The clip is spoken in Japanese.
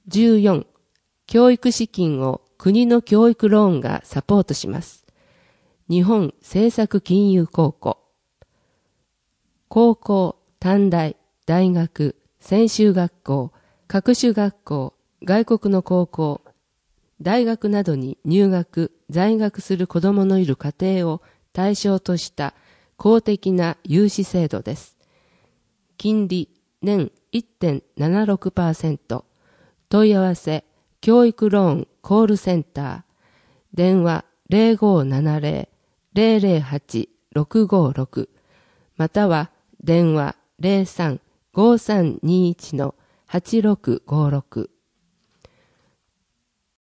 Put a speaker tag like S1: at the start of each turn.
S1: 14、教育資金を国の教育ローンがサポートします。日本政策金融公庫。高校、短大、大学、専修学校、各種学校、外国の高校、大学などに入学、在学する子どものいる家庭を対象とした公的な融資制度です。金利年 1.76%。問い合わせ、教育ローンコールセンター。電話 0570-008-656。または電話 03-5321-8656。